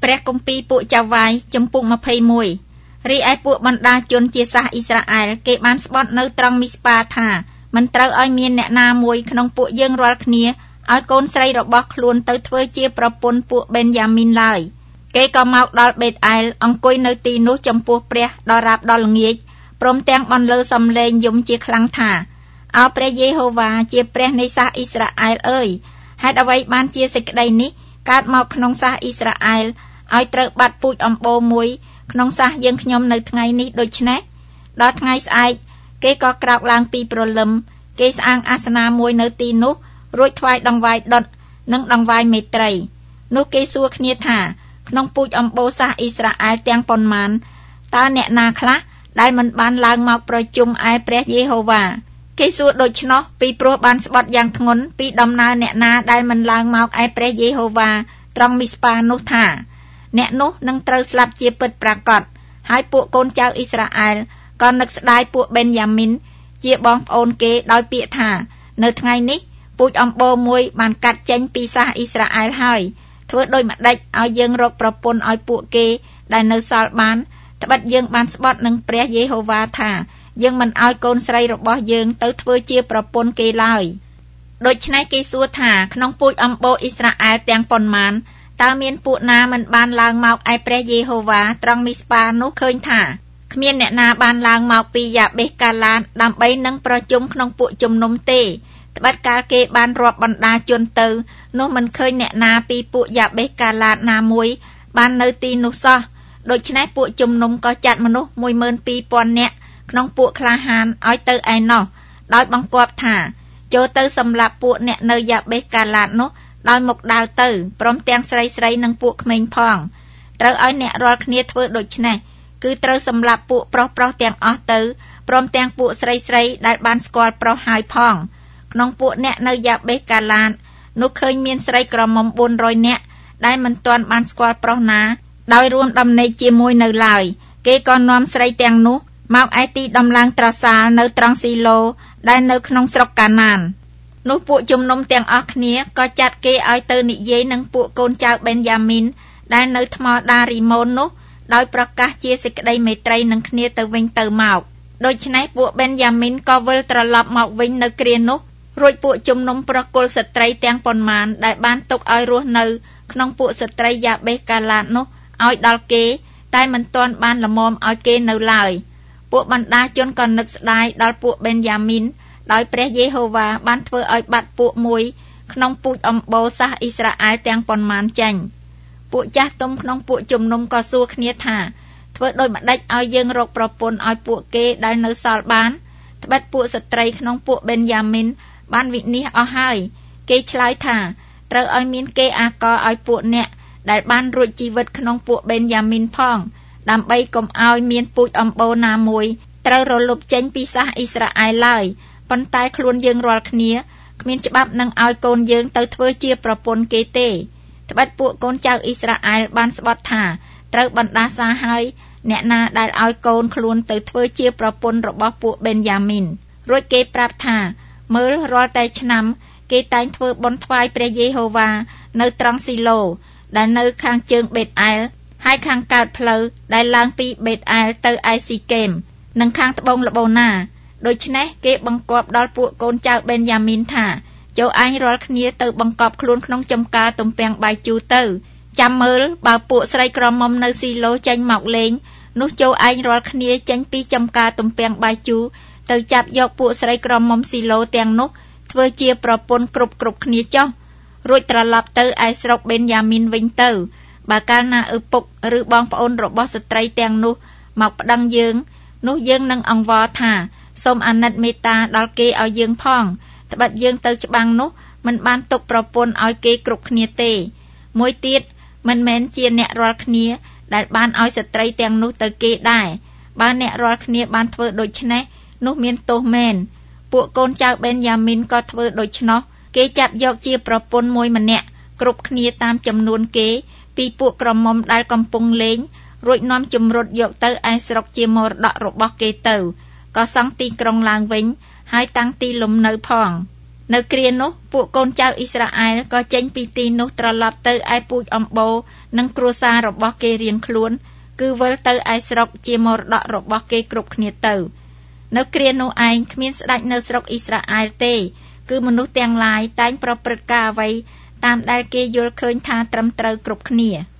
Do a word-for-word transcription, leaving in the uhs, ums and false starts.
ព្រះគម្ពីរពួកចៅវាយចំពុកยี่สิบเอ็ดរីឯពួកបណ្ដាជនជាសាសអ៊ីស្រាអែលគេបានស្បត់នៅត្រង់មីស្ប៉ាថាមិនត្រូវឲ្យមានអ្នកណាមួយក្នុងពួកយើងរាល់គ្នាឲ្យកូនស្រីរបស់ខ្លួនទៅធ្វើជាប្រពន្ធពួកបេនយ៉ាមីនឡើយគេក៏មកដល់បេតអែលអង្គុយនៅទីនោះចំពោះព្រះដល់រាបដល់ល្ងាចព្រមទាំងបន្លឺសំឡេងយំជាខ្លាំងថាអោព្រះយេហូវ៉ាជាព្រះនៃសាសអ៊ីស្រាអែលអើយហេតុអ្វីបានជាសេចក្តីនេះកើតមកក្នុងសាសអ៊ីស្រាអែលឲ្យត្រូវបាត់ពូជអំបូរមួយក្នុងសាសយើងខ្ញុំនៅថ្ងៃនេះដូច្នេះដល់ថ្ងៃស្អែកគេក៏ក្រោកឡើងពីព្រលឹមគេស្អាងអាសនាមួយនៅទីនោះរួចថ្វាយដង្វាយដុតនិងដង្វាយមេត្រីនោះគេសួរគ្នាថាក្នុងពូជអំបូរសាសអ៊ីស្រាអែលទាំងប៉ុន្មានតើអ្នកណាខ្លះដែលមិនបានឡើងមកប្រជុំឯព្រះយេហូវ៉ាគេសួរដូច្នោះពីព្រោះបានស្បត់យ៉ាងធ្ងន់ពីដំណើរអ្នកណាដែលមិនឡើងមកឯព្រះយេហូវ៉ាត្រង់មីស្ប៉ានោះថាអ្នកនោះនឹងត្រូវស្លាប់ជាពិតប្រាកដហើយពួកកូនចៅអ៊ីស្រាអែលក៏នឹកស្ដាយពួកបេនយ៉ាមីនជាបងប្អូនគេដោយពាក្យថានៅថ្ងៃនេះពូជអំបូរមួយបានកាត់ចេញពីសាសអ៊ីស្រាអែលហើយធ្វើដូចម្ដេចឲ្យយើងរកប្រពន្ធឲ្យពួកគេដែលនៅសល់បានត្បិតយើងបានស្បត់នឹងព្រះយេហូវ៉ាថាយើងមិនឲ្យកូនស្រីរបស់យើងទៅធ្វើជាប្រពន្ធគេឡើយដូច្នេះគេសួរថាក្នុងពូជអំបូរអ៊ីស្រាអែលទាំងប៉ុន្មានតើមានពួកណាមិនបានឡើងមកឯព្រះយេហូវ៉ាត្រង់មីស្ប៉ានោះឃើញថាគ្មានអ្នកណាបានឡើងមកពីយ៉ាបេសកាឡាតដើម្បីនឹងប្រជុំក្នុងពួកជំនុំទេត្បិតកាលគេបានរាប់បណ្ដាជនទៅនោះមិនឃើញអ្នកណាពីពួកយ៉ាបេសកាឡាតណាមួយបាននៅទីនោះសោះដូច្នេះពួកជំនុំក៏ចាត់មនុស្ស មួយម៉ឺនពីរពាន់ នាក់ក្នុងពួកក្លាហានឲ្យទៅឯណោះដោយបង្គាប់ថាចូលទៅសម្លាប់ពួកអ្នកនៅយ៉ាបេសកាឡាតនោះដោយមុខដាវទៅព្រមទាំងស្រីស្រីនិងពួកក្មេងផងត្រូវឲ្យអ្នករាល់គ្នាធ្វើដូច្នេះគឺត្រូវសម្លាប់ពួកប្រុសប្រុសទាំងអស់ទៅព្រមទាំងពួកស្រីស្រីដែលបានស្គាល់ប្រុសហើយផងក្នុងពួកអ្នកនៅយ៉ាបេសកាឡាតនោះឃើញមានស្រីក្រមុំបួនរយនាក់ដែលមិនទាន់បានស្គាល់ប្រុសណាដោយរួមដំណេកជាមួយនៅឡើយគេក៏នាំស្រីទាំងនោះមកឯទីដំឡើងត្រសាលនៅត្រង់ស៊ីឡូដែលនៅក្នុងស្រុកកាណាននោះពួកជំនុំទាំងអស់គ្នាក៏ចាត់គេឲ្យទៅនិយាយនឹងពួកកូនចៅបេនយ៉ាមីនដែលនៅថ្មដារីម៉ូននោះដោយប្រកាសជាសេចក្តីមេត្រីនឹងគ្នាទៅវិញទៅមកដូច្នេះពួកបេនយ៉ាមីនក៏វិលត្រឡប់មកវិញនៅគ្រានោះរួចពួកជំនុំប្រគល់ស្ត្រីទាំងប៉ុន្មានដែលបានទុកឲ្យរស់នៅក្នុងពួកស្ត្រីយ៉ាបេសកាឡាតនោះឲ្យដល់គេតែមិនទាន់បានល្មមឲ្យគេនៅឡើយពួកបណ្ដាជនក៏នឹកស្ដាយដល់ពួកបេនយ៉ាមីនដោយព្រះយេហូវ៉ាបានធ្វើឲ្យបាត់ពួកមួយក្នុងពូជអំបូរសាសអ៊ីស្រាអែលទាំងប៉ុន្មានចេញពួកចាស់ទុំក្នុងពួកជំនុំក៏សួរគ្នាថាធ្វើដូចម្ដេចឲ្យយើងរកប្រពន្ធឲ្យពួកគេដែលនៅសល់បានត្បិតពួកស្ត្រីក្នុងពួកបេនយ៉ាមីនបានវិនិច្ឆ័យអស់ហើយគេឆ្លើយថាត្រូវឲ្យមានគេអាករឲ្យពួកអ្នកដែលបានរួចជីវិតក្នុងពួកបេនយ៉ាមីនផងដើម្បីកុំឲ្យមានពូជអំបូរណាមួយត្រូវរលុបចេញពីសាសអ៊ីស្រាអែលឡើយប៉ុន្តែខ្លួនយើងរាល់គ្នាគ្មានច្បាប់នឹងឲ្យកូនយើងទៅធ្វើជាប្រពន្ធគេទេត្បិតពួកកូនចៅអ៊ីស្រាអែលបានស្បត់ថាត្រូវបណ្ដាសាហើយអ្នកណាដែលឲ្យកូនខ្លួនទៅធ្វើជាប្រពន្ធរបស់ពួកបេនយ៉ាមីនរួចគេប្រាប់ថាមើលរាល់តែឆ្នាំគេតែងធ្វើបុណ្យថ្វាយព្រះយេហូវ៉ានៅត្រង់ស៊ីឡូដែលនៅខាងជើងបេតអែលហើយខាងកើតផ្លូវដែលឡើងពីបេតអែលទៅឯស៊ីកេមនិងខាងត្បូងល្បូណាដូច្នេះគេបង្គាប់ដល់ពួកកូនចៅបេនយ៉ាមីនថាចូលឯងរាល់គ្នាទៅបង្កប់ខ្លួនក្នុងចំការទំពាំងបាយជូរទៅចាំមើលបើពួកស្រីក្រមុំនៅស៊ីឡូចេញមកលេងនោះចូលឯងរាល់គ្នាចេញពីចំការទំពាំងបាយជូរទៅចាប់យកពួកស្រីក្រមុំស៊ីឡូទាំងនោះធ្វើជាប្រពន្ធគ្រប់គ្រប់គ្នាចុះរួចត្រឡប់ទៅឯស្រុកបេនយ៉ាមីនវិញទៅបើកាលណាឪពុកឬបងប្អូនរបស់ស្ត្រីទាំងនោះមកប្តឹងយើងនោះយើងនឹងអង្វរថាសូមអាណិតមេត្តាដល់គេឲ្យយើងផងត្បិតយើងទៅច្បាំងនោះមិនបានទុកប្រពន្ធឲ្យគេគ្រប់គ្នាទេមួយទៀតមិនមែនជាអ្នករាល់គ្នាដែលបានឲ្យស្ត្រីទាំងនោះទៅគេដែរបើអ្នករាល់គ្នាបានធ្វើដូច្នេះនោះមានទោសមែនពួកកូនចៅបេនយ៉ាមីនក៏ធ្វើដូច្នោះគេចាប់យកជាប្រពន្ធមួយម្នាក់គ្រប់គ្នាតាមចំនួនគេពីពួកក្រមុំដែលកំពុងលេងរួចនាំជំរុតយកទៅឯស្រុកជាមរតករបស់គេទៅក៏សង់ទីក្រុងឡើងវិញហើយតាំងទីលំនៅផងនៅគ្រានោះពួកកូនចៅអ៊ីស្រាអែលក៏ចេញពីទីនោះត្រឡប់ទៅឯពូជអំបូរនិងគ្រួសាររបស់គេរៀងខ្លួនគឺវិលទៅឯស្រុកជាមរតករបស់គេគ្រប់គ្នាទៅនៅគ្រានោះឯងគ្មានស្ដេចនៅស្រុកអ៊ីស្រាអែលទេគឺមនុស្សទាំងឡាយតែងប្រព្រឹត្តការអ្វីតាមដែលគេយល់ឃើញថាត្រឹមត្រូវគ្រប់គ្នា